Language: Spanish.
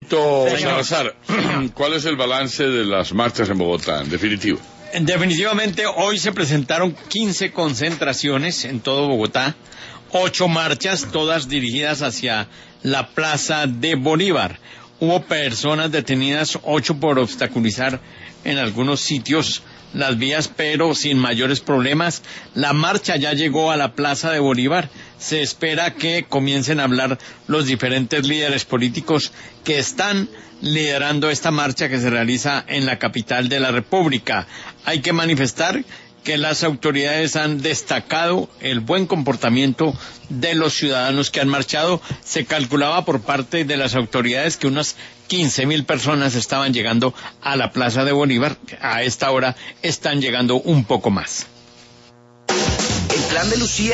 Doctor Salazar, ¿cuál es el balance de las marchas en Bogotá, en definitivo? Definitivamente hoy se presentaron 15 concentraciones en todo Bogotá, 8 marchas, todas dirigidas hacia la Plaza de Bolívar. Hubo personas detenidas, 8 por obstaculizar en algunos sitios las vías, pero sin mayores problemas. La marcha ya llegó a la Plaza de Bolívar. Se espera que comiencen a hablar los diferentes líderes políticos que están liderando esta marcha que se realiza en la capital de la República. Hay que manifestar que las autoridades han destacado el buen comportamiento de los ciudadanos que han marchado. Se calculaba por parte de las autoridades que unas 15.000 personas estaban llegando a la Plaza de Bolívar. A esta hora están llegando un poco más. El plan de Lucía